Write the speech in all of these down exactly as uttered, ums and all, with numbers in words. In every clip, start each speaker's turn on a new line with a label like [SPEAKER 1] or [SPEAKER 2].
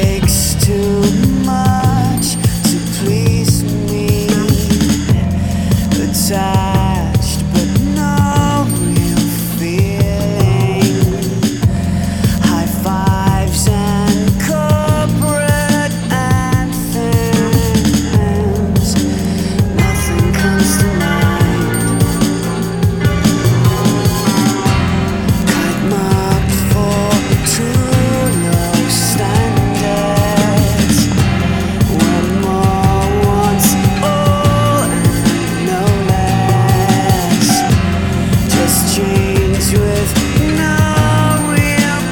[SPEAKER 1] takes too much to please me. Attached but no real feeling. High fives and corporate anthems. Nothing comes to mind. Kite marked for too low standards. When more wants all and no less. Just change with no real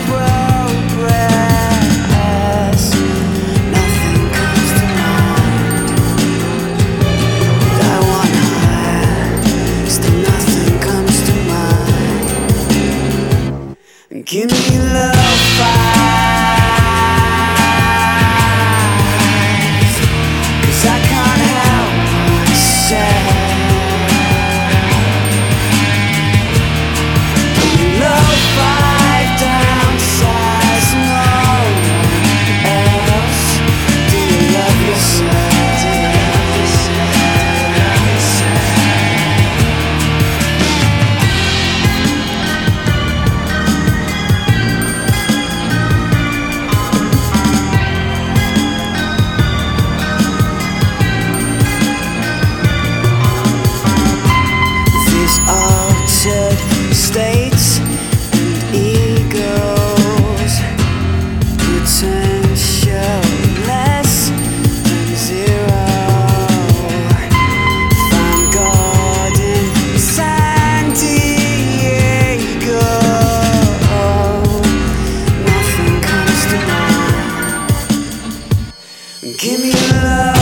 [SPEAKER 1] progress. Nothing comes to mind. But I want higher, still nothing comes to mind. Give me low fives, 'cause I can't help myself. Low five downsize, no one else. Do you love yourself? Do you love yourself? Do you love yourself? These altered states and egos, potential less than zero. Found God in San Diego. Nothing comes to mind. Give me love.